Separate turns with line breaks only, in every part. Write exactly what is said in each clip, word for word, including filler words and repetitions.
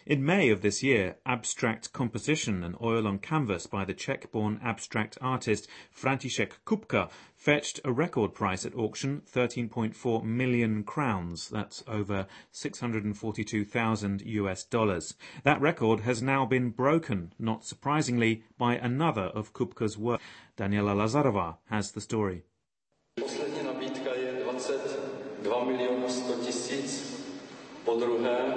In May of this year, abstract composition, an oil on canvas by the Czech-born abstract artist František Kupka, fetched a record price at auction, thirteen point four million crowns. That's over six hundred forty-two thousand U S dollars. That record has now been broken, not surprisingly, by another of Kupka's work. Daniela Lazarova has the story.
Poslední nabídka je dvacet dva miliony sto tisíc po druhé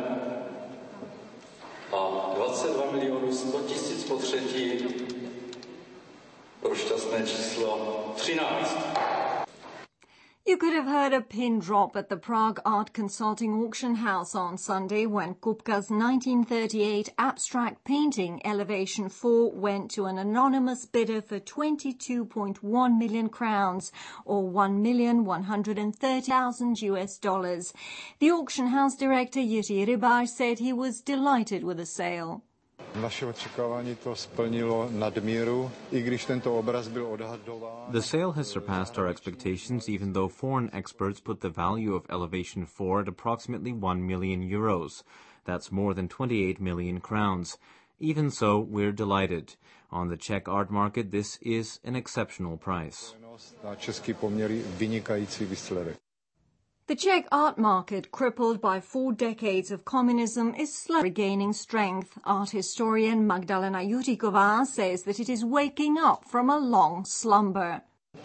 a dvacet dva miliony sto tisíc po třetí pro šťastné číslo třináct.
You could have heard a pin drop at the Prague Art Consulting Auction House on Sunday when Kupka's nineteen thirty-eight abstract painting Elevation four went to an anonymous bidder for twenty-two point one million crowns, or one million one hundred thirty thousand U S dollars. The auction house director Jiří Rybář said he was delighted with the sale.
Naše očekávání to splnilo nadmíru, i když tento obraz byl odhadován.
The sale has surpassed our expectations, even though foreign experts put the value of Elevation four at approximately one million euros. That's more than twenty-eight million crowns. Even so, we're delighted. On the Czech art market, this is an exceptional price.
Na český poměry vynikající výsledek.
The Czech art market, crippled by four decades of communism, is slowly regaining strength. Art historian Magdalena Juříková says that it is waking up from a long slumber.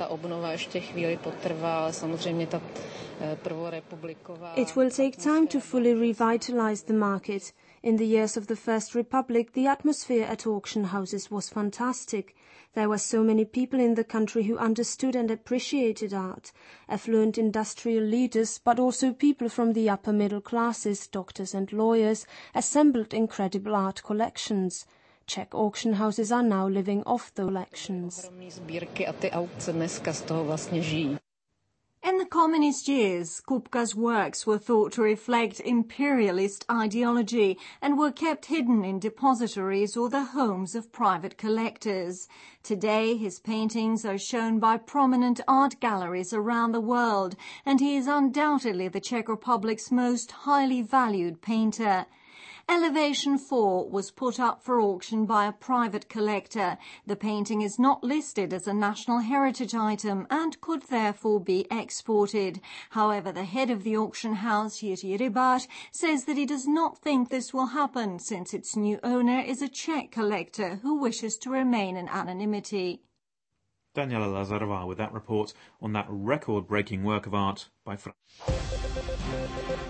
It will take time to fully revitalize the market. In the years of the First Republic, the atmosphere at auction houses was fantastic. There were so many people in the country who understood and appreciated art, affluent industrial leaders, but also people from the upper middle classes, doctors and lawyers, assembled incredible art collections. Czech auction houses are now living off the collections.
In the communist years, Kupka's works were thought to reflect imperialist ideology and were kept hidden in depositories or the homes of private collectors. Today, his paintings are shown by prominent art galleries around the world, and he is undoubtedly the Czech Republic's most highly valued painter. Elevation four was put up for auction by a private collector. The painting is not listed as a national heritage item and could therefore be exported. However, the head of the auction house, Jiří Rybář, says that he does not think this will happen since its new owner is a Czech collector who wishes to remain in anonymity.
Daniela Lazarova with that report on that record-breaking work of art by Frank.